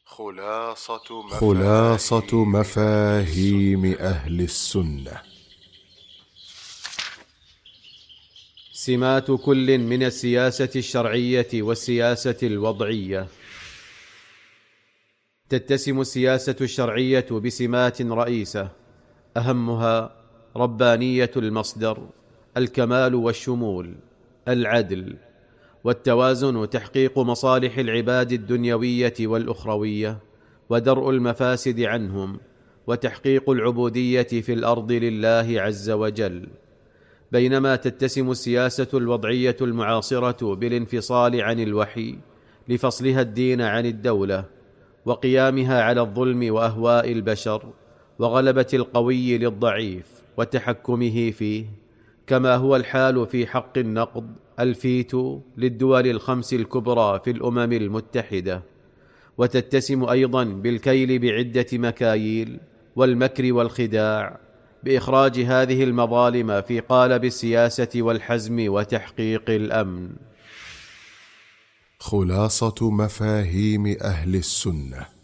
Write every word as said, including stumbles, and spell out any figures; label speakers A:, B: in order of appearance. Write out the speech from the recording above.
A: خلاصة مفاهيم,
B: خلاصة مفاهيم أهل السنة.
C: سمات كل من السياسة الشرعية والسياسة الوضعية. تتسم السياسة الشرعية بسمات رئيسة، أهمها ربانية المصدر، الكمال والشمول، العدل والتوازن وتحقيق مصالح العباد الدنيوية والأخروية، ودرء المفاسد عنهم، وتحقيق العبودية في الأرض لله عز وجل. بينما تتسم السياسة الوضعية المعاصرة بالانفصال عن الوحي لفصلها الدين عن الدولة، وقيامها على الظلم وأهواء البشر، وغلبة القوي للضعيف وتحكمه فيه، كما هو الحال في حق النقد الفيتو للدول الخمس الكبرى في الأمم المتحدة. وتتسم أيضا بالكيل بعدة مكاييل والمكر والخداع، بإخراج هذه المظالم في قالب السياسة والحزم وتحقيق الأمن.
B: خلاصة مفاهيم أهل السنة.